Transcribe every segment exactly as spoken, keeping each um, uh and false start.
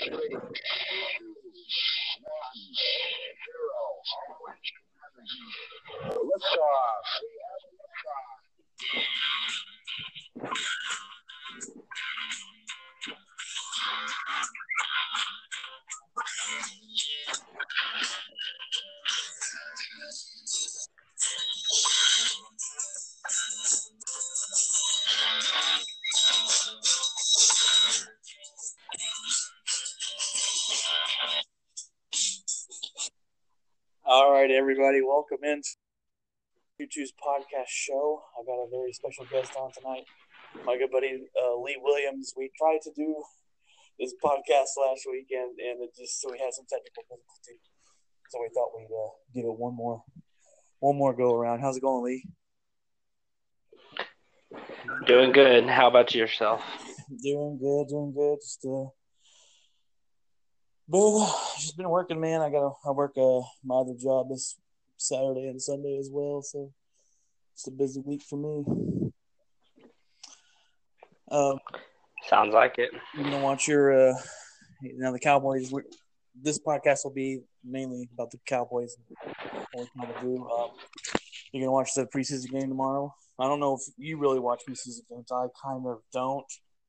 All right, everybody, welcome in to YouTube's podcast show. I got a very special guest on tonight, my good buddy uh, Lee Williams. We tried to do this podcast last weekend, and it just so we had some technical difficulty. So we thought we'd uh, give it one more, one more go around. How's it going, Lee? Doing good. How about yourself? Doing good, doing good. Just uh, but just been working, man. I got I work uh, my other job this Saturday and Sunday as well, so it's a busy week for me. Um, Sounds like it. You gonna watch your uh, now the Cowboys. This podcast will be mainly about the Cowboys. What we're trying to do. Um, you're gonna watch the preseason game tomorrow. I don't know if you really watch preseason games. I kind of don't.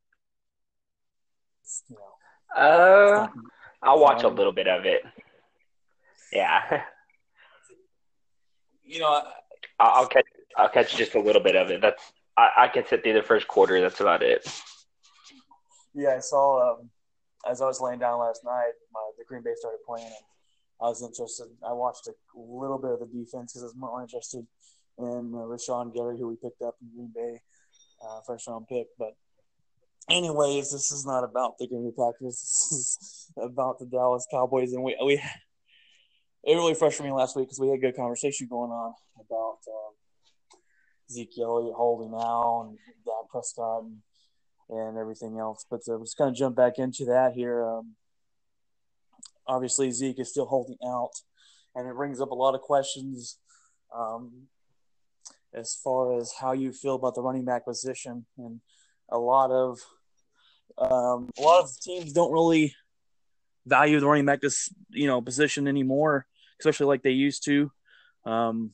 You know, uh, I'll watch a little bit of it. Yeah. You know, I, I'll catch. I'll catch just a little bit of it. That's. I, I can sit through the first quarter. That's about it. Yeah, I saw. Um, as I was laying down last night, my, the Green Bay started playing, and I was interested. I watched a little bit of the defense because I was more interested in uh, Rashawn Gary, who we picked up in Green Bay, uh, first round pick. But anyways, this is not about the Green Bay Packers. This is about the Dallas Cowboys, and we we it really frustrated me last week because we had a good conversation going on about um, Zeke Elliott holding out and Dak Prescott and, and everything else. But uh, we're just going to jump back into that here. Um, obviously, Zeke is still holding out, and it brings up a lot of questions um, as far as how you feel about the running back position. And a lot of um, a lot of teams don't really value the running back this you know position anymore, especially like they used to. Um,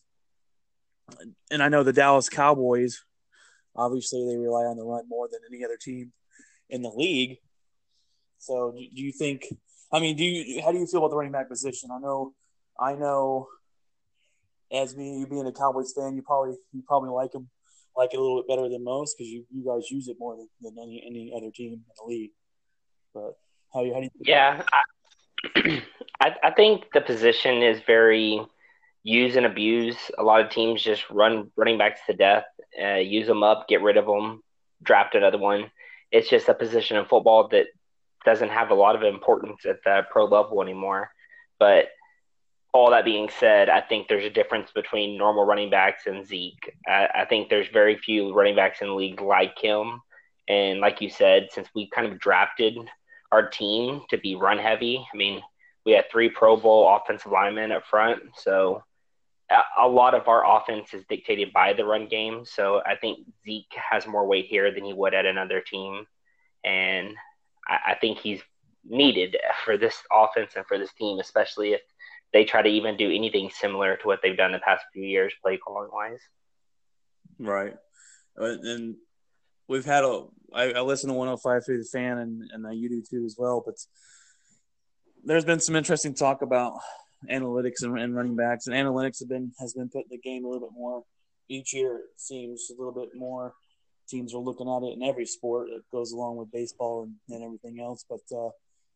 and I know the Dallas Cowboys, obviously, they rely on the run more than any other team in the league. So, do you think? I mean, do you? How do you feel about the running back position? I know, I know. As me, you being a Cowboys fan, you probably you probably like them, like it a little bit better than most because you, you guys use it more than, than any any other team in the league. But how you how do you? Yeah, I, I I think the position is very use and abuse. A lot of teams just run running backs to death, uh, use them up, get rid of them, draft another one. It's just a position in football that doesn't have a lot of importance at the pro level anymore. But all that being said, I think there's a difference between normal running backs and Zeke. I, I think there's very few running backs in the league like him. And like you said, since we kind of drafted our team to be run heavy, I mean, we had three Pro Bowl offensive linemen up front. So a lot of our offense is dictated by the run game. So I think Zeke has more weight here than he would at another team. And I, I think he's needed for this offense and for this team, especially if they try to even do anything similar to what they've done the past few years, play calling wise. Right. And we've had a, I, I listen to one oh five through the fan, and, and you do too as well. But there's been some interesting talk about analytics and, and running backs, and analytics have been has been put in the game a little bit more each year. It seems a little bit more teams are looking at it in every sport that goes along with baseball and, and everything else. But uh,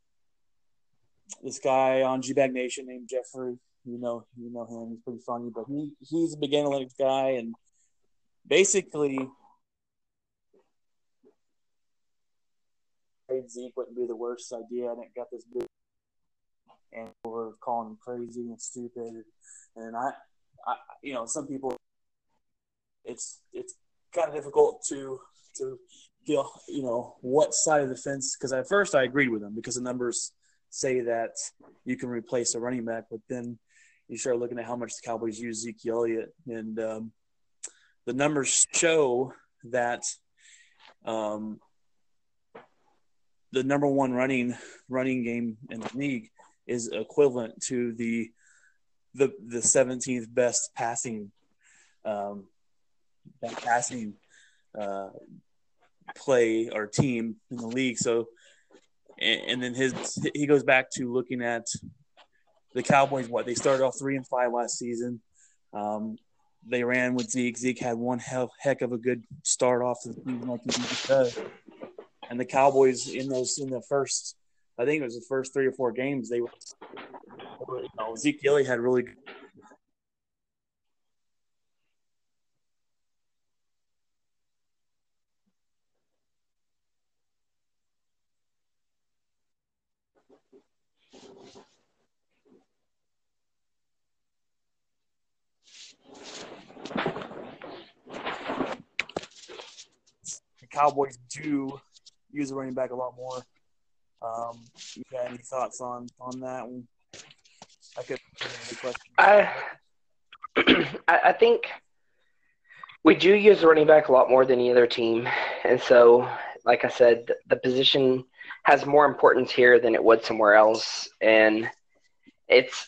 this guy on G-Bag Nation named Jeffrey, you know, you know him. He's pretty funny, but he he's a big analytics guy, and basically, Zeke wouldn't be the worst idea, and it got this big. And we're calling him crazy and stupid, and I, I, you know, some people, it's it's kind of difficult to to feel, you know, what side of the fence. Because at first I agreed with him because the numbers say that you can replace a running back, but then you start looking at how much the Cowboys use Zeke Elliott, and um, the numbers show that um, the number one running running game in the league is equivalent to the the the seventeenth best passing um, passing uh, play or team in the league. So, and, and then his he goes back to looking at the Cowboys. What they started off three and five last season. Um, they ran with Zeke. Zeke had one hell, heck of a good start off the season, like he does. And the Cowboys in those in the first, I think it was the first three or four games, they were, you know, Zeke Gilly had really good. The Cowboys do use the running back a lot more. Um, you got any thoughts on, on that one? I could I, I think we do use the running back a lot more than any other team. And so, like I said, the, the position has more importance here than it would somewhere else. And it's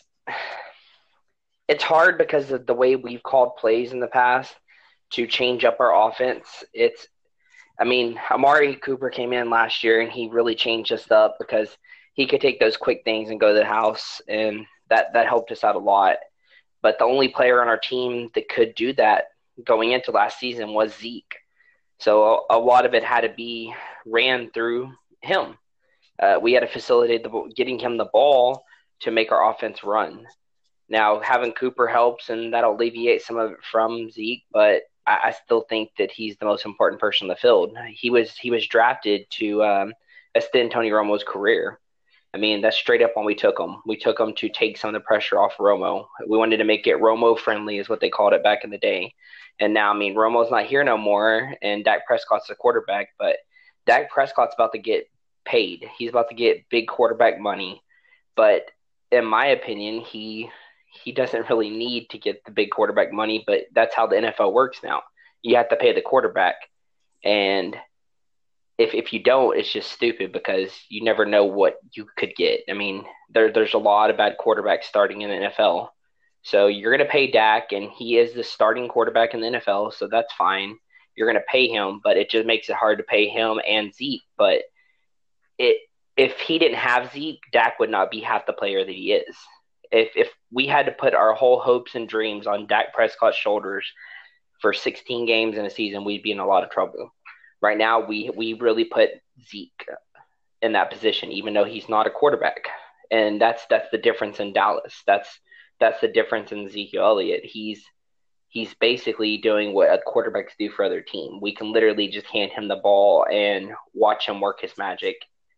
it's hard because of the way we've called plays in the past to change up our offense. It's I mean, Amari Cooper came in last year, and he really changed us up because he could take those quick things and go to the house, and that, that helped us out a lot. But the only player on our team that could do that going into last season was Zeke. So a, a lot of it had to be ran through him. Uh, we had to facilitate the, getting him the ball to make our offense run. Now, having Cooper helps, and that'll alleviate some of it from Zeke, but I, I still think that he's the most important person in the field. He was he was drafted to um, extend Tony Romo's career. I mean, that's straight up when we took him. We took him to take some of the pressure off Romo. We wanted to make it Romo-friendly is what they called it back in the day. And now, I mean, Romo's not here no more, and Dak Prescott's the quarterback, but Dak Prescott's about to get paid. He's about to get big quarterback money. But in my opinion, he he doesn't really need to get the big quarterback money, but that's how the N F L works now. You have to pay the quarterback. And if if you don't, it's just stupid because you never know what you could get. I mean, there there's a lot of bad quarterbacks starting in the N F L. So you're going to pay Dak, and he is the starting quarterback in the N F L, so that's fine. You're going to pay him, but it just makes it hard to pay him and Zeke. But it if he didn't have Zeke, Dak would not be half the player that he is. If if we had to put our whole hopes and dreams on Dak Prescott's shoulders for sixteen games in a season, we'd be in a lot of trouble. Right now, we we really put Zeke in that position, even though he's not a quarterback, and that's that's the difference in Dallas. That's that's the difference in Ezekiel Elliott. He's he's basically doing what quarterbacks do for other team. We can literally just hand him the ball and watch him work his magic.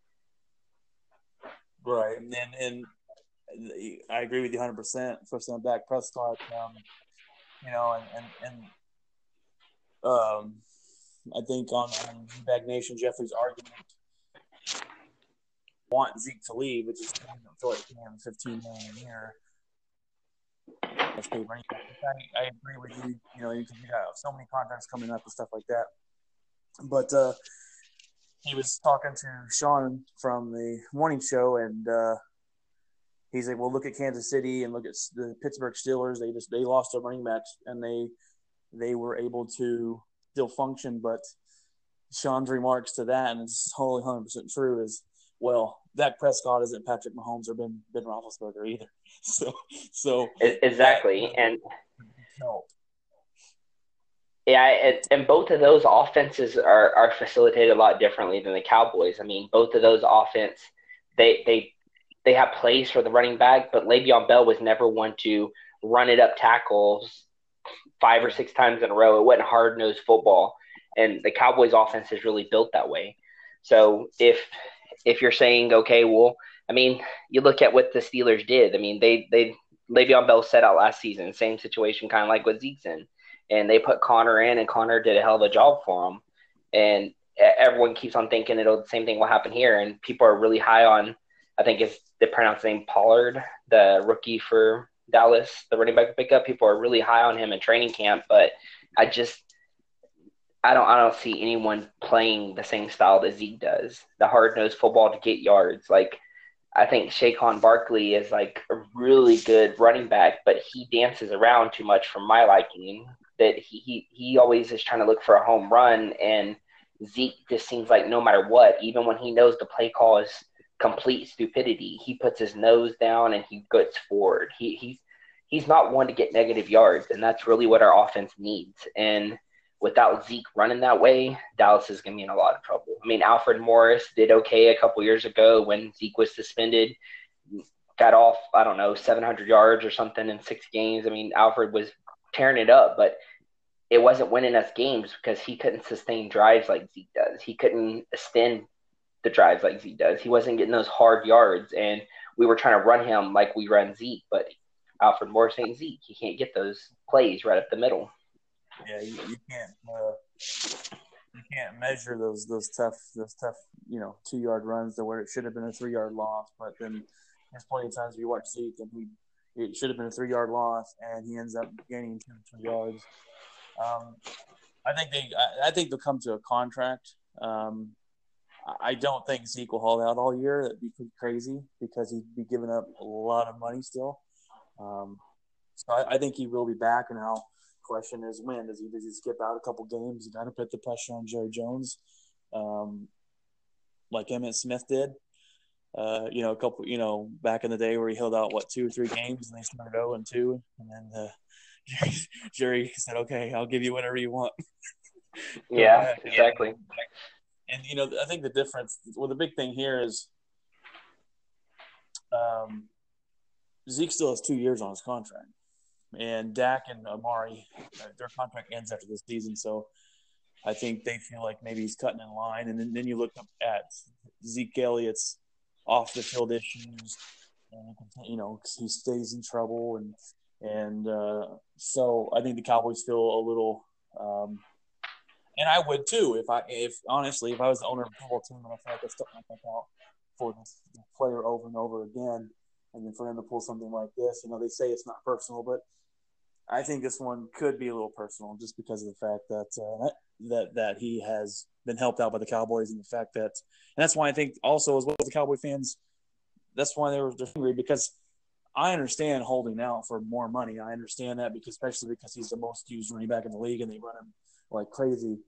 Right, and and I agree with you one hundred percent, especially on Dak Prescott. Um, you know, and and, and um, I think on, on Bag Nation, Jeffrey's argument want Zeke to leave, which is fifteen million a year. That's paid money. I, I agree with you. You know, you can you have so many contracts coming up and stuff like that. But uh, he was talking to Sean from the morning show, and uh, he's like, "Well, look at Kansas City and look at the Pittsburgh Steelers. They just they lost their running backs, and they they were able to still function." But Sean's remarks to that, and it's totally one hundred percent true, is, well, Dak Prescott isn't Patrick Mahomes or Ben Ben Roethlisberger either. So, so exactly, that, and no. Yeah, it, and both of those offenses are, are facilitated a lot differently than the Cowboys. I mean, both of those offense, they they they have plays for the running back, but Le'Veon Bell was never one to run it up tackles five or six times in a row. It wasn't hard-nosed football, and the Cowboys offense is really built that way. So if if you're saying, okay, well, I mean, you look at what the Steelers did. I mean, they they Le'Veon Bell set out last season, same situation, kind of like what Zeke's in. And they put Connor in, and Connor did a hell of a job for him. And everyone keeps on thinking it'll the same thing will happen here. And people are really high on, I think it's the pronounced name Pollard, the rookie for Dallas, the running back pickup. People are really high on him in training camp. But I just, I don't I don't see anyone playing the same style that Zeke does. The hard nosed football to get yards. Like I think Saquon Barkley is like a really good running back, but he dances around too much for my liking. That he he, he always is trying to look for a home run, and Zeke just seems like no matter what, even when he knows the play call is complete stupidity, he puts his nose down and he gets forward. He he's he's not one to get negative yards, and that's really what our offense needs. And without Zeke running that way, Dallas is going to be in a lot of trouble. I mean, Alfred Morris did okay a couple years ago when Zeke was suspended, got off, I don't know, seven hundred yards or something in six games. I mean, Alfred was tearing it up, but it wasn't winning us games because he couldn't sustain drives like Zeke does. He couldn't extend the drives like Zeke does. He wasn't getting those hard yards, and we were trying to run him like we run Zeke, but Alfred Morris ain't Zeke. He can't get those plays right up the middle. Yeah, you, you can't uh, you can't measure those those tough those tough you know two yard runs to where it should have been a three yard loss, but then there's plenty of times you watch Zeke and he it should have been a three yard loss and he ends up gaining two three yards. Um, I think they I, I think they'll come to a contract. Um, I don't think Zeke will hold out all year. That'd be pretty crazy because he'd be giving up a lot of money still. Um, so I, I think he will be back, and now question is when does he does he skip out a couple games? You got to put the pressure on Jerry Jones, um, like Emmitt Smith did. Uh, you know, a couple, you know, back in the day where he held out what two or three games and they started zero and two, and then uh, Jerry, Jerry said, "Okay, I'll give you whatever you want." Yeah, exactly. And, and you know, I think the difference, well, the big thing here is, um, Zeke still has two years on his contract. And Dak and Amari, their contract ends after this season, so I think they feel like maybe he's cutting in line. And then, then you look up at Zeke Elliott's off the field issues, and you know he stays in trouble, and and uh, so I think the Cowboys feel a little, um, and I would too if I if honestly if I was the owner of a football team and I felt like I stuck my neck out for this player over and over again. And then for him to pull something like this, you know, they say it's not personal, but I think this one could be a little personal just because of the fact that uh, that that he has been helped out by the Cowboys and the fact that, and that's why I think also as well as the Cowboy fans, that's why they were angry because I understand holding out for more money. I understand that because especially because he's the most used running back in the league and they run him like crazy.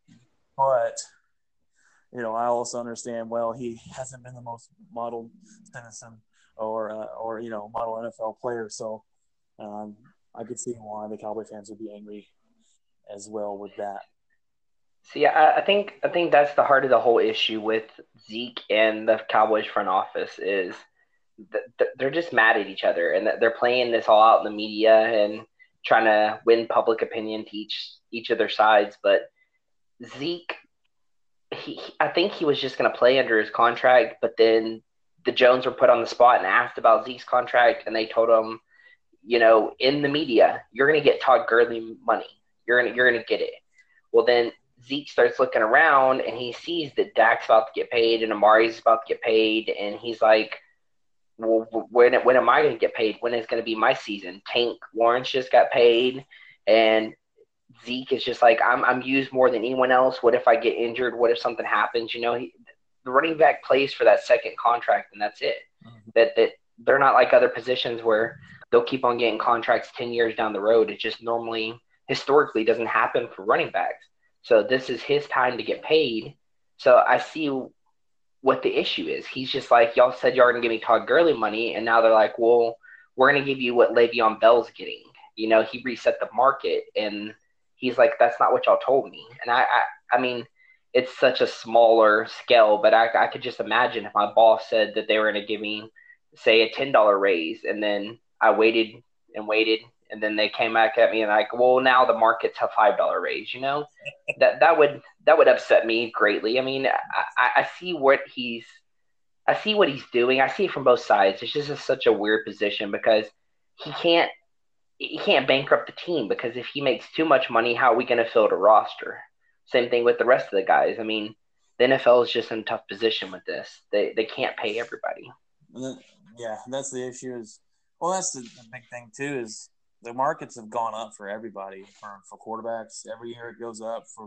But you know, I also understand. Well, he hasn't been the most model citizen or uh, or you know model N F L player, so um, I could see why the Cowboy fans would be angry as well with that. See, I, I think I think that's the heart of the whole issue with Zeke and the Cowboys front office is th- they're just mad at each other and they're playing this all out in the media and trying to win public opinion to each each of their sides. But Zeke, he, I think he was just going to play under his contract, but then the Jones were put on the spot and asked about Zeke's contract, and they told him, you know, in the media, you're going to get Todd Gurley money. You're going to you're going to get it. Well, then Zeke starts looking around, and he sees that Dak's about to get paid and Amari's about to get paid, and he's like, well, when when am I going to get paid? When is going to be my season? Tank Lawrence just got paid, and Zeke is just like, I'm I'm used more than anyone else. What if I get injured? What if something happens? You know, he, the running back plays for that second contract, and that's it. Mm-hmm. That that they're not like other positions where they'll keep on getting contracts ten years down the road. It just normally, historically, doesn't happen for running backs. So this is his time to get paid. So I see what the issue is. He's just like, y'all said y'all are going to give me Todd Gurley money, and now they're like, well, we're going to give you what Le'Veon Bell's getting. You know, he reset the market, and he's like, that's not what y'all told me. And I, I, I mean, it's such a smaller scale, but I, I could just imagine if my boss said that they were going to give me, say, a ten dollars raise, and then I waited and waited, and then they came back at me and like, well, now the market's a five dollars raise, you know? that that would that would upset me greatly. I mean, I, I see what he's I see what he's doing. I see it from both sides. It's just a, such a weird position because he can't he can't bankrupt the team because if he makes too much money, how are we going to fill the roster? Same thing with the rest of the guys. I mean, the N F L is just in a tough position with this. They they can't pay everybody. Yeah, that's the issue. Is well, that's the, the big thing too. Is the markets have gone up for everybody, for for quarterbacks. Every year it goes up for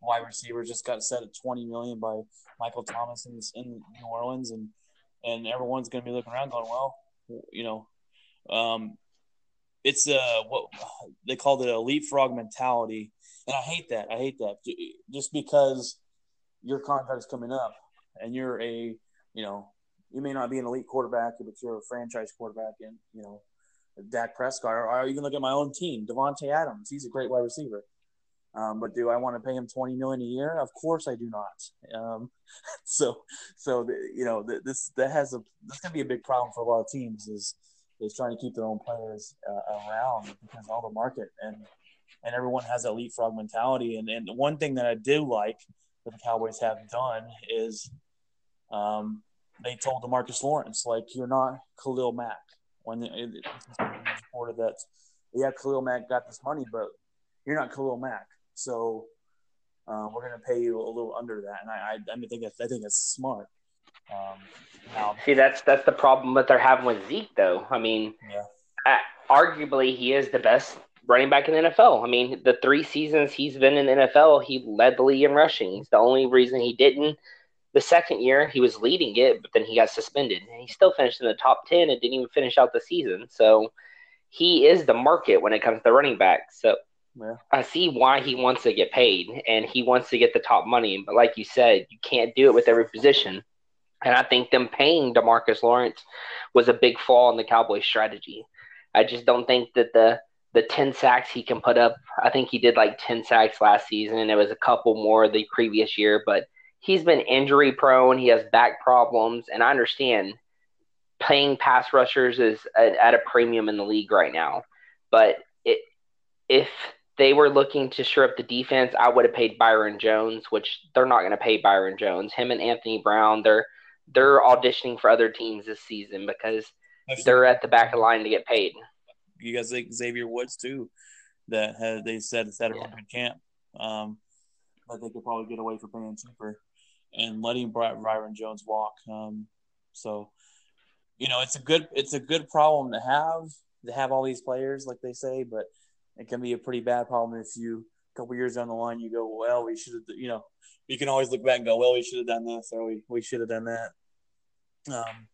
wide receiver just got set at twenty million by Michael Thomas in, in New Orleans, and and everyone's going to be looking around going, well, you know, um, it's uh what they call it, a leapfrog mentality, and I hate that. I hate that just because your contract's coming up and you're a, you know, you may not be an elite quarterback, but you're a franchise quarterback, and you know, Dak Prescott, or, or you can look at my own team, Devontae Adams. He's a great wide receiver. Um, but do I want to pay him twenty million dollars a year? Of course I do not. Um, so, so the, you know, the, this that has a that's gonna be a big problem for a lot of teams is is trying to keep their own players uh, around because of all the market, and and everyone has that leapfrog mentality. And and one thing that I do like that the Cowboys have done is, um, they told DeMarcus Lawrence, like, you're not Khalil Mack. When it, it, it's reported that, yeah, Khalil Mack got this money, but you're not Khalil Mack. So uh, we're going to pay you a little under that, and I, I, I mean, think that's, I think that's smart. Um, now, See, that's that's the problem that they're having with Zeke, though. I mean, yeah, uh, arguably he is the best running back in the N F L. I mean, the three seasons he's been in the N F L, he led the league in rushing. It's the only reason he didn't. The second year, he was leading it, but then he got suspended, and he still finished in the top ten and didn't even finish out the season. So he is the market when it comes to running backs. So yeah. I see why he wants to get paid, and he wants to get the top money. But like you said, you can't do it with every position. And I think them paying DeMarcus Lawrence was a big flaw in the Cowboys' strategy. I just don't think that the the ten sacks he can put up, I think he did like ten sacks last season, and it was a couple more the previous year. But he's been injury prone. He has back problems, and I understand paying pass rushers is at, at a premium in the league right now. But it, if they were looking to shore up the defense, I would have paid Byron Jones, which they're not going to pay Byron Jones. Him and Anthony Brown, they're they're auditioning for other teams this season because Actually, they're at the back of the line to get paid. You guys like Xavier Woods too, that had, they said it's at a Yeah. good camp, um, that they could probably get away for paying cheaper and letting Bry- Byron Jones walk. Um, so, you know, it's a good it's a good problem to have to have all these players, like they say, but it can be a pretty bad problem if you a couple years down the line you go, well, we should have, you know, you can always look back and go, well, we should have done this or we, we should have done that. Um,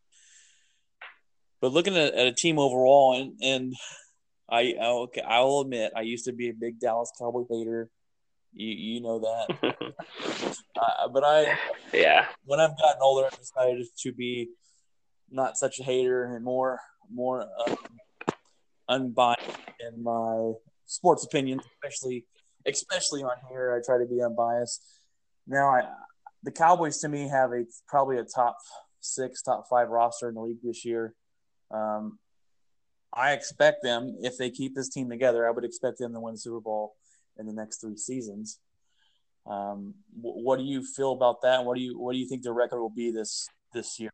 but looking at, at a team overall, and, and I okay, I will admit I used to be a big Dallas Cowboy hater. You you know that, uh, but I Yeah. when I've gotten older, I decided to be not such a hater and more more um, unbiased in my sports opinions, especially especially on here. I try to be unbiased. Now, I the Cowboys to me have a probably a top six, top five roster in the league this year. Um, I expect them, if they keep this team together, I would expect them to win the Super Bowl in the next three seasons. Um, wh- what do you feel about that? What do you what do you think the record will be this this year?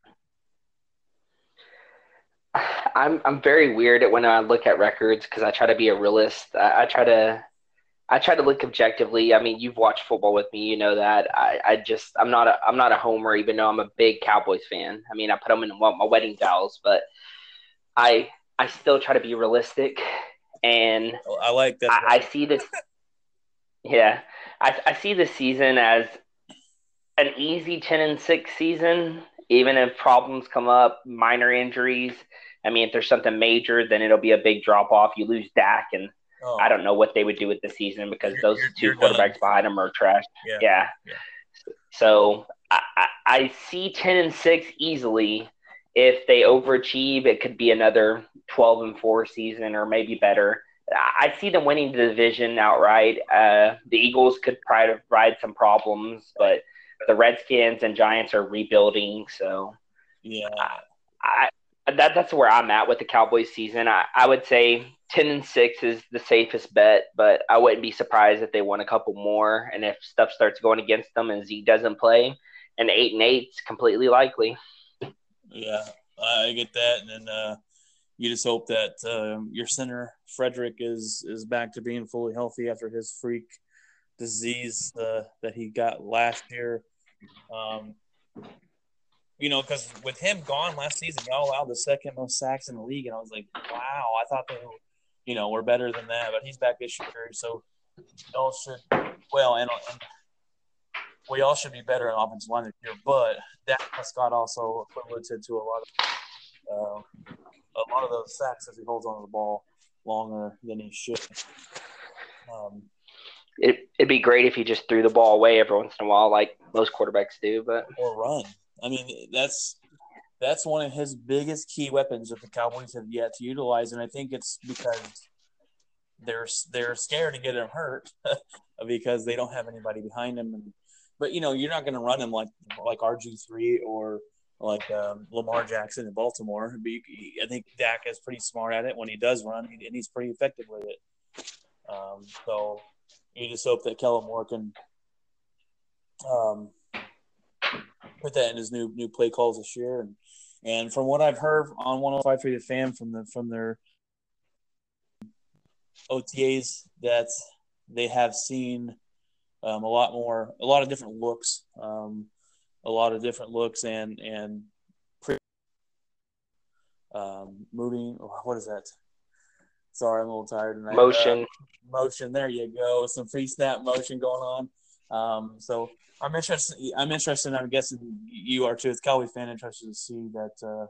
I'm I'm very weird at when I look at records because I try to be a realist. I, I try to I try to look objectively. I mean, you've watched football with me, you know that. I, I just I'm not a I'm not a homer, even though I'm a big Cowboys fan. I mean, I put them in my wedding vows, but I I still try to be realistic, and I like that. I, I see this. Yeah, I I see this season as an easy ten and six season, even if problems come up, minor injuries. I mean, if there's something major, then it'll be a big drop off. You lose Dak, and Oh, I don't know what they would do with the season because You're- those you're- 2 you're done. quarterbacks behind them are trash. yeah. Yeah. Yeah. So I, I, I see ten and six easily. If they overachieve, it could be another twelve and four season or maybe better. I see them winning the division outright. Uh, the Eagles could try to ride some problems, but the Redskins and Giants are rebuilding. So Yeah. I, that that's where I'm at with the Cowboys season. I, I would say ten and six is the safest bet, but I wouldn't be surprised if they won a couple more. And if stuff starts going against them and Zeke doesn't play, and eight and eight is completely likely. Yeah, I get that, and then uh, you just hope that um, your center Frederick is is back to being fully healthy after his freak disease uh, that he got last year. Um, you know, because with him gone last season, y'all allowed the second most sacks in the league, and I was like, wow, I thought they, were, you know, were better than that, but he's back this year, so y'all should. Well, and, and we all should be better in offensive line this year. But Dak Prescott also equivalent to a lot of uh, a lot of those sacks as he holds onto the ball longer than he should. Um, it, it'd be great if he just threw the ball away every once in a while, like most quarterbacks do. But or run. I mean, that's that's one of his biggest key weapons that the Cowboys have yet to utilize, and I think it's because they're they're scared to get him hurt because they don't have anybody behind him. And, but you know, you're not going to run him like like R G three or like um, Lamar Jackson in Baltimore. But you, I think Dak is pretty smart at it when he does run, and he's pretty effective with it. Um, so you just hope that Kellen Moore can um, put that in his new new play calls this year. And and from what I've heard on one oh five point three The Fan from the from their O T As, that they have seen um, a lot more, a lot of different looks, um, a lot of different looks, and and pre- um, moving. What is that? Sorry, I'm a little tired tonight. motion. Uh, motion. There you go. Some free snap motion going on. Um, so I'm interested. I'm interested. I'm guessing you are too, as a Cowboy fan, interested to see that uh,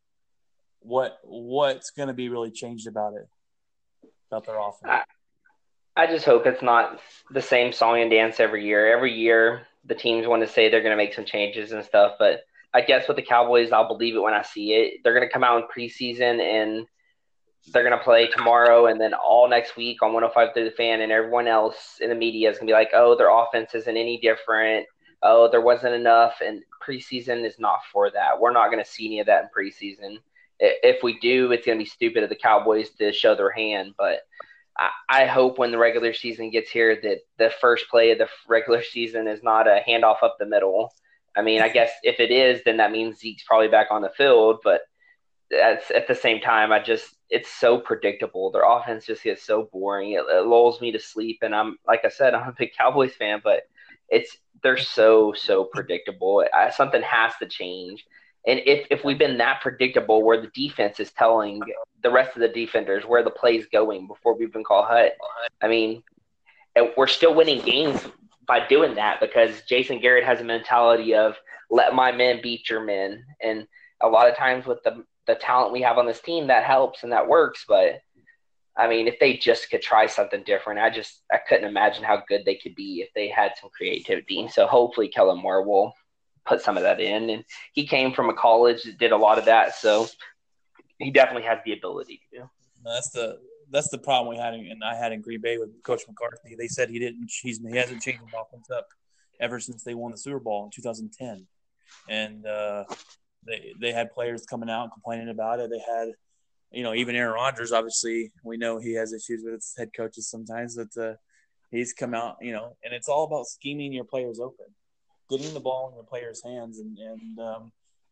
what what's going to be really changed about it, about their offense. I, I just hope it's not the same song and dance every year. Every year, the teams want to say they're going to make some changes and stuff, but I guess with the Cowboys, I'll believe it when I see it. They're going to come out in preseason and they're going to play tomorrow, and then all next week on one oh five through the Fan, and everyone else in the media is going to be like, oh, their offense isn't any different. Oh, there wasn't enough, and preseason is not for that. We're not going to see any of that in preseason. If we do, it's going to be stupid of the Cowboys to show their hand, but I, I hope when the regular season gets here that the first play of the regular season is not a handoff up the middle. I mean, I guess if it is, then that means Zeke's probably back on the field, but that's, at the same time, I just it's so predictable. Their offense just gets so boring. It, it lulls me to sleep, and I'm like I said, I'm a big Cowboys fan, but it's they're so so predictable. I, something has to change. And if if we've been that predictable, where the defense is telling the rest of the defenders where the play's going before we even call hut, I mean, we're still winning games by doing that because Jason Garrett has a mentality of let my men beat your men, and a lot of times with the the talent we have on this team, that helps and that works. But I mean, if they just could try something different, I just I couldn't imagine how good they could be if they had some creativity. So hopefully Kellen Moore will put some of that in. And he came from a college that did a lot of that, so he definitely has the ability to do. That's the that's the problem we had in, and I had in Green Bay with Coach McCarthy. They said he didn't he's he hasn't changed the offense up ever since they won the Super Bowl in two thousand ten, and uh, they they had players coming out and complaining about it. They had, you know, even Aaron Rodgers. Obviously, we know he has issues with his head coaches sometimes, but uh, he's come out, you know, and it's all about scheming your players open, getting the ball in your players' hands, and and um,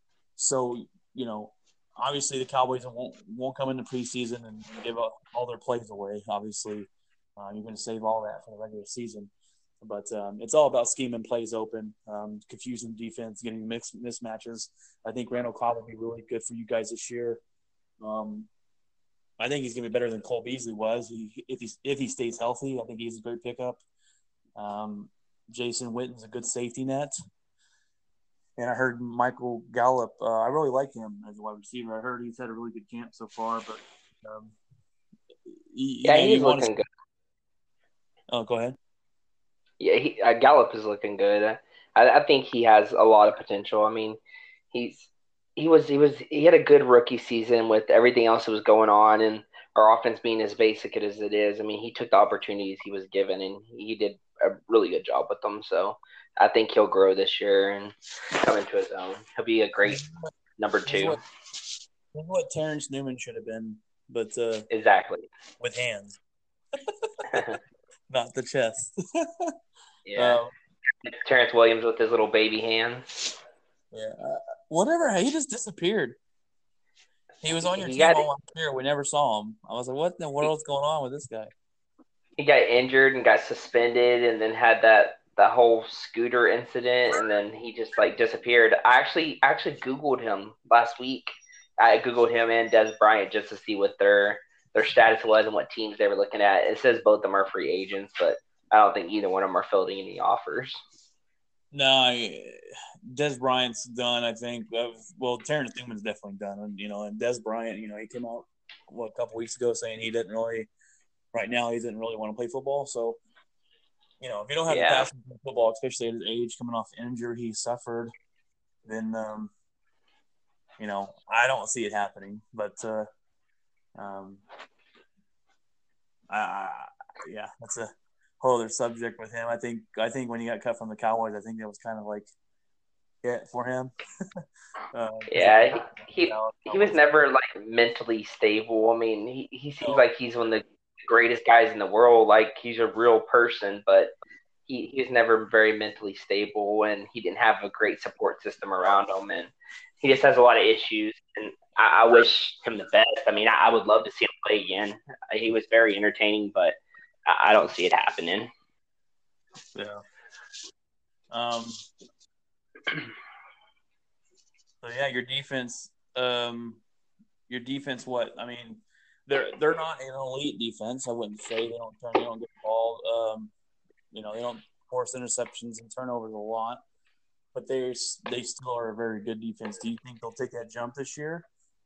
so you know. Obviously, the Cowboys won't won't come into preseason and give up all their plays away. Obviously, uh, you're going to save all that for the regular season. But um, it's all about scheming plays open, um, confusing defense, getting mix, mismatches. I think Randall Cobb will be really good for you guys this year. Um, I think he's going to be better than Cole Beasley was he, if he if he stays healthy. I think he's a great pickup. Um, Jason Witten's a good safety net. And I heard Michael Gallup. Uh, I really like him as a wide receiver. I heard he's had a really good camp so far. But um, he, yeah, you know, he's you want looking to... good. Oh, go ahead. Yeah, he, uh, Gallup is looking good. I, I think he has a lot of potential. I mean, he's he was he was he had a good rookie season with everything else that was going on, and our offense being as basic as it is. I mean, he took the opportunities he was given, and he did a really good job with them. So I think he'll grow this year and come into his own. He'll be a great number two. He's what, he's what Terrence Newman should have been, but uh, exactly with hands, not the chest. yeah, um, Terrence Williams with his little baby hands. Yeah, uh, whatever. He just disappeared. He was on your he team all last year. We never saw him. I was like, what in the world's going on with this guy? He got injured and got suspended, and then had that. that whole scooter incident, and then he just like disappeared. I actually actually Googled him last week. I Googled him and Des Bryant just to see what their their status was and what teams they were looking at. It says both of them are free agents, but I don't think either one of them are filling any offers. No, I, Des Bryant's done. I think. Uh, well, Terrence Newman's definitely done. And, you know, and Des Bryant, you know, he came out what, a couple weeks ago saying he didn't really. Right now, he didn't really want to play football. So, you know, if you don't have the Yeah. passion for football, especially at his age, coming off the injury he suffered, then um, you know, I don't see it happening. But uh, um, I, I, yeah, that's a whole other subject with him. I think I think when he got cut from the Cowboys, I think that was kind of like it for him. uh, Yeah, he, he he was never like mentally stable. I mean, he, he seems so, like he's one of the greatest guys in the world. Like he's a real person, but he, he was never very mentally stable, and he didn't have a great support system around him, and he just has a lot of issues. And I, I wish him the best. I mean, I, I would love to see him play again. He was very entertaining, but I, I don't see it happening. Yeah. Um. So yeah, your defense. Um, your defense. What I mean, they're they're not an elite defense. I wouldn't say they don't turn. They don't get the ball. Um, you know, they don't force interceptions and turnovers a lot, but they they still are a very good defense. Do you think they'll take that jump this year?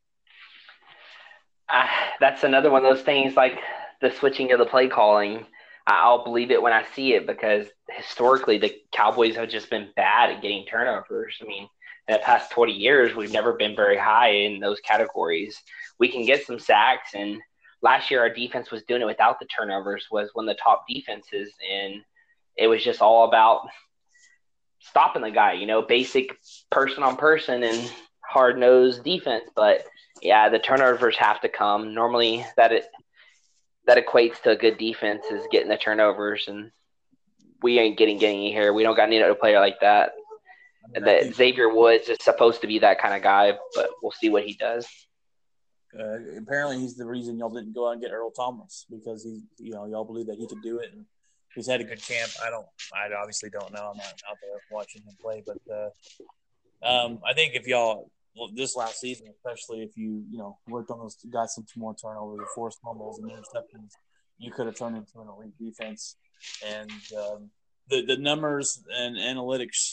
Uh, that's another one of those things like the switching of the play calling. I'll believe it when I see it because historically the Cowboys have just been bad at getting turnovers. I mean, in the past twenty years, we've never been very high in those categories. We can get some sacks, and last year our defense was doing it without the turnovers, was one of the top defenses, and it was just all about stopping the guy, you know, basic person on person and hard nosed defense. But yeah, the turnovers have to come. Normally that it that equates to a good defense is getting the turnovers, and we ain't getting any here. We don't got any other player like that. I mean, I That think Xavier Woods is supposed to be that kind of guy, but we'll see what he does. uh, apparently he's the reason y'all didn't go out and get Earl Thomas because he, you know, y'all believe that he could do it, and he's had a good camp. I don't, I obviously don't know. I'm not out there watching him play, but uh, um, I think if y'all well, this last season, especially if you, you know, worked on those, got some more turnovers, forced fumbles and interceptions, you could have turned into an elite defense. And um, the the numbers and analytics.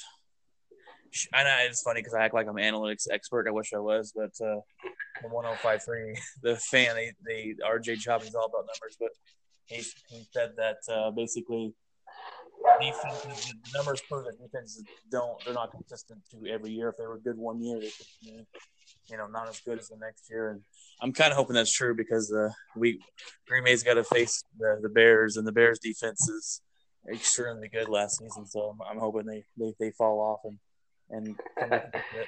I know it's funny because I act like I'm an analytics expert. I wish I was, but uh, the one oh five point three, the fan, they, they R J Choppy's all about numbers, but he, he said that uh, basically defenses, the numbers prove that defenses don't, they're not consistent to every year. If they were good one year, they could be, you know, not as good as the next year. And I'm kind of hoping that's true because uh, we Green Bay's got to face the, the Bears, and the Bears defense is extremely good last season. So I'm, I'm hoping they, they, they fall off and and come back a bit.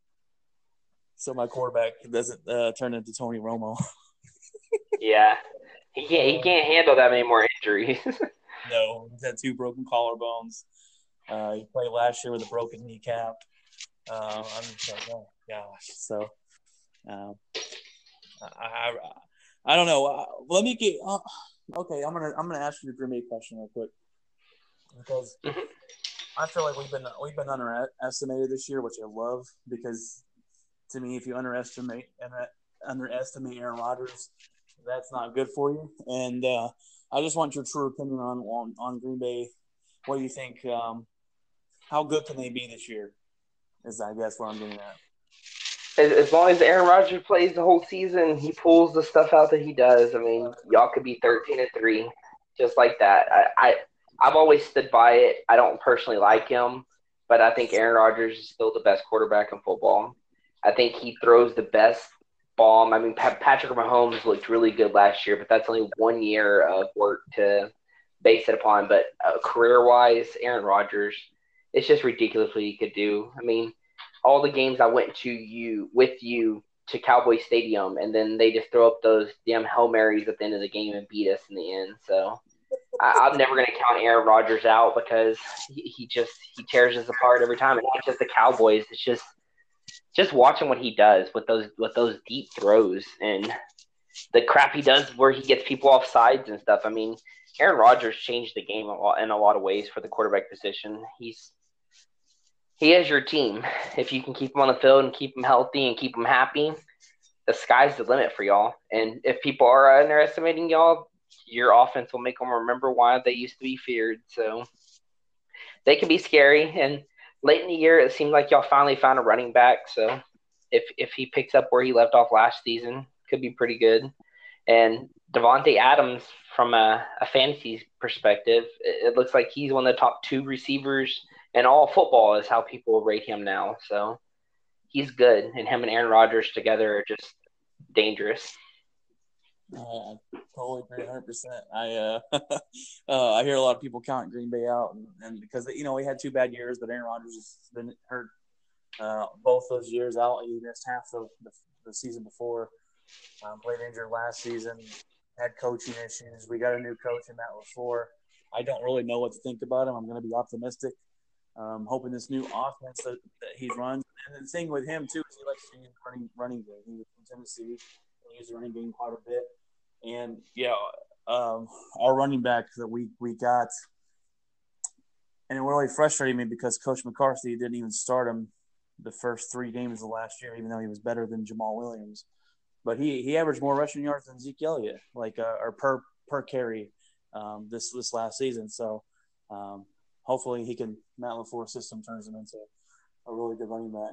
So my quarterback doesn't uh, turn into Tony Romo. Yeah, he can't. He can't handle that many more injuries. No, he's had two broken collarbones. Uh, he played last year with a broken kneecap. Uh, I'm just like, oh gosh. So, um, I, I, I don't know. Uh, let me get. Uh, okay, I'm gonna I'm gonna ask you the Green Bay question real quick because I feel like we've been we've been underestimated this year, which I love because to me, if you underestimate and underestimate Aaron Rodgers, that's not good for you. And uh, I just want your true opinion on on, on Green Bay. What do you think? Um, how good can they be this year? Is I guess what I'm getting at. As, as long as Aaron Rodgers plays the whole season, he pulls the stuff out that he does. I mean, y'all could be thirteen and three, just like that. I, I I've always stood by it. I don't personally like him, but I think Aaron Rodgers is still the best quarterback in football. I think he throws the best bomb. I mean, Patrick Mahomes looked really good last year, but that's only one year of work to base it upon. But uh, career-wise, Aaron Rodgers, it's just ridiculous what he could do. I mean, all the games I went to you with you to Cowboy Stadium, and then they just throw up those damn Hail Marys at the end of the game and beat us in the end. So I, I'm never going to count Aaron Rodgers out because he, he just he tears us apart every time. And not just the Cowboys, it's just just watching what he does with those with those deep throws and the crap he does where he gets people off sides and stuff. I mean, Aaron Rodgers changed the game a lot, in a lot of ways for the quarterback position. He's he is your team. If you can keep him on the field and keep him healthy and keep him happy, the sky's the limit for y'all. And if people are underestimating y'all, your offense will make them remember why they used to be feared. So they can be scary. And late in the year, it seemed like y'all finally found a running back. So if if he picks up where he left off last season, could be pretty good. And Devontae Adams, from a, a fantasy perspective, it, it looks like he's one of the top two receivers in all football, is how people rate him now. So he's good, and him and Aaron Rodgers together are just dangerous. Uh, I totally agree, one hundred percent. I uh, uh, I hear a lot of people count Green Bay out, and, and because you know we had two bad years, but Aaron Rodgers has been hurt uh, both those years out. He missed half the the, the season before. Um, played injured last season. Had coaching issues. We got a new coach in Matt LaFleur. I don't really know what to think about him. I'm going to be optimistic. Um, hoping this new offense that, that he runs, and the thing with him too is he likes to use running running game. He was in Tennessee, he used the running game quite a bit. And yeah, um, our running back that we, we got, and it really frustrated me because Coach McCarthy didn't even start him the first three games of last year, even though he was better than Jamal Williams. But he, he averaged more rushing yards than Zeke Elliott, like uh, or per per carry um, this this last season. So um, hopefully he can Matt LaFleur's system turns him into a really good running back.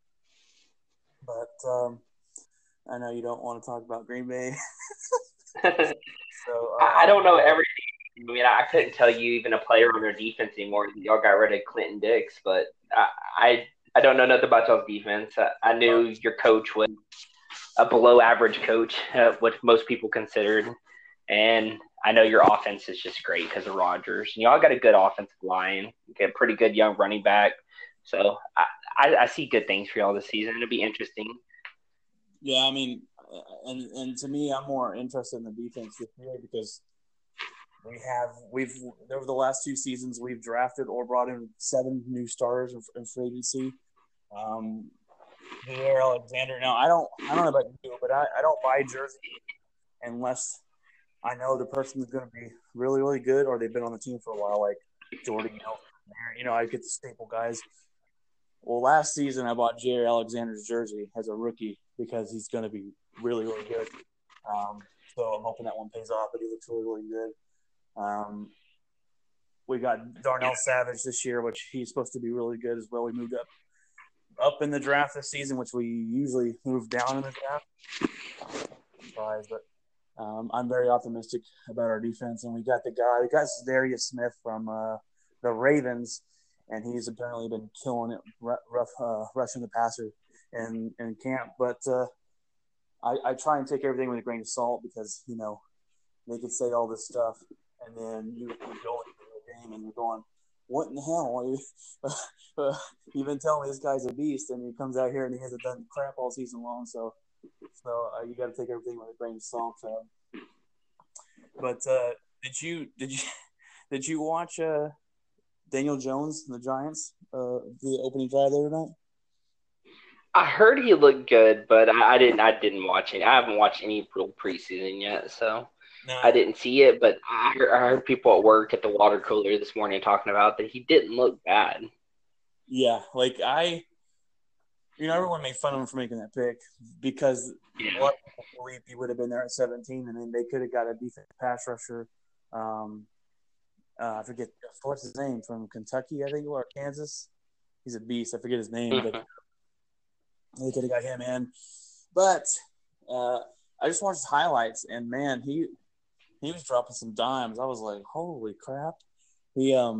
But um, I know you don't want to talk about Green Bay. so uh, I, I don't know everything. I mean, I couldn't tell you even a player on their defense anymore. Y'all got rid of Clinton Dix, but I I, I don't know nothing about y'all's defense. I, I knew your coach was a below-average coach, uh, what most people considered, and I know your offense is just great because of Rodgers. And y'all got a good offensive line, get a pretty good young running back. So I, I, I see good things for y'all this season. It'll be interesting. Yeah, I mean, and and to me, I'm more interested in the defense this year because we have we've over the last two seasons we've drafted or brought in seven new starters in free agency. Um, Jaire Alexander. Now, I don't I don't know about you, but I, I don't buy jersey unless I know the person is going to be really really good or they've been on the team for a while, like Jordy. You know, you know, I get the staple guys. Well, last season I bought Jaire Alexander's jersey as a rookie because he's going to be really, really good. Um, so I'm hoping that one pays off, but he looks really, really good. Um, we got Darnell Savage this year, which he's supposed to be really good as well. We moved up up in the draft this season, which we usually move down in the draft. Surprise, but um, I'm very optimistic about our defense. And we got the guy, we got Darius Smith from uh, the Ravens, and he's apparently been killing it, rough, uh, rushing the passer in, in camp. But uh, I, I try and take everything with a grain of salt because, you know, they could say all this stuff, and then you, you go into the game and you're going, what in the hell? You've been telling me this guy's a beast, and he comes out here and he hasn't done crap all season long. So, so uh, you got to take everything with a grain of salt. So. But uh, did you did you did you watch uh, Daniel Jones and the Giants uh, the opening drive there tonight? I heard he looked good, but I, I didn't. I didn't watch it. I haven't watched any real preseason yet, so. No. I didn't see it, but I heard, I heard people at work at the water cooler this morning talking about that he didn't look bad. Yeah, like I, you know, everyone made fun of him for making that pick because yeah. a lot of people believe he would have been there at seventeen, and then they could have got a decent pass rusher. Um, uh, I forget what's his name from Kentucky, I think, or Kansas. He's a beast. I forget his name, mm-hmm. but they could have got him in. But uh, I just watched his highlights, and man, he. He was dropping some dimes. I was like, holy crap. He um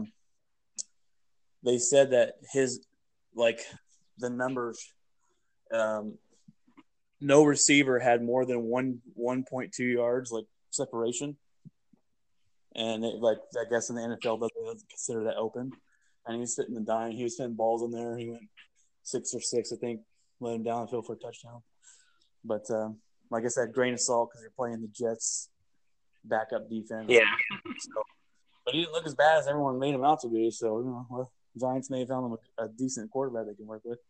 they said that his like the numbers um no receiver had more than one one point two yards like separation. And it, like I guess in the N F L doesn't consider that open. And he was hitting the dime. He was hitting balls in there. He went six or six, I think, let him down the field for a touchdown. But um, like I said, grain of salt because you're playing the Jets. Backup defense. Yeah. So, but he didn't look as bad as everyone made him out to be. So, you know, well, Giants may have found him a, a decent quarterback they can work with.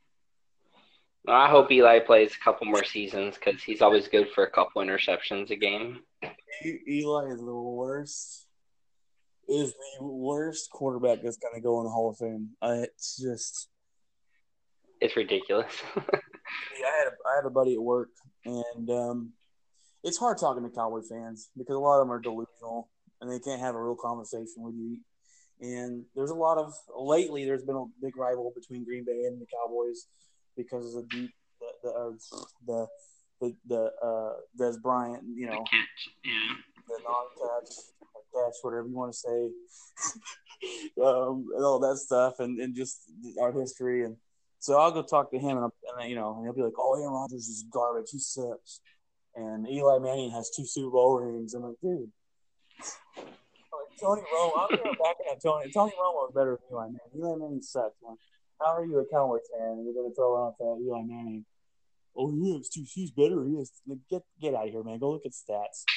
Well, I hope Eli plays a couple more seasons because he's always good for a couple interceptions a game. Eli is the worst. Is the worst quarterback that's going to go in the Hall of Fame. Uh, it's just. It's ridiculous. yeah, I had a, I had a buddy at work, and um, it's hard talking to Cowboy fans because a lot of them are delusional and they can't have a real conversation with you. And there's a lot of lately. There's been a big rival between Green Bay and the Cowboys because of the deep the the uh, the the, the uh, Des Bryant, you know, catch, yeah. the non-catch, catch, whatever you want to say, um, and all that stuff, and, and just our history. And so I'll go talk to him, and, and you know, and he'll be like, "Oh, Aaron Rodgers is garbage. He sucks." And Eli Manning has two Super Bowl rings. I'm like, dude. Tony Romo, I'm going back at Tony. Tony Romo is better than Eli Manning. Eli Manning sucks, man. How are you a Cowboys fan and you're going to throw out that Eli Manning? Oh, he has two. He's better. He has. Like, get get out of here, man. Go look at stats.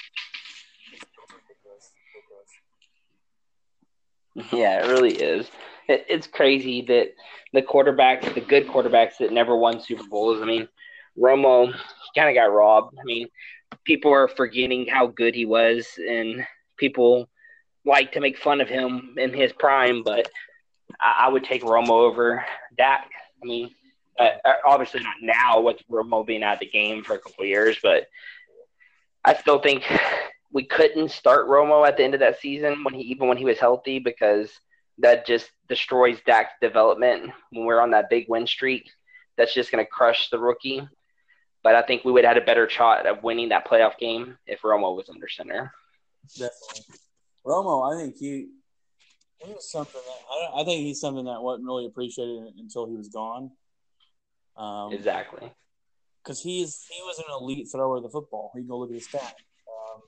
Yeah, it really is. It, it's crazy that the quarterbacks, the good quarterbacks that never won Super Bowls. I mean, Romo kind of got robbed. I mean, people are forgetting how good he was, and people like to make fun of him in his prime, but I, I would take Romo over Dak. I mean, uh, obviously not now with Romo being out of the game for a couple of years, but I still think we couldn't start Romo at the end of that season when he even when he was healthy because that just destroys Dak's development when we're on that big win streak. That's just going to crush the rookie. But I think we would have had a better shot at winning that playoff game if Romo was under center. Definitely. Romo, I think he he was something that I, I think he's something that wasn't really appreciated until he was gone. Um, exactly. Because he's he was an elite thrower of the football. You can go look at his stat. Um,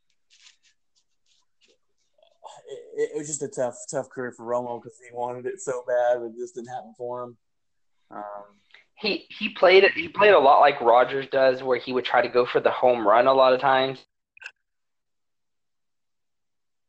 it, it was just a tough tough career for Romo because he wanted it so bad, but it just didn't happen for him. Um, he he played he played a lot like Rodgers does, where he would try to go for the home run a lot of times.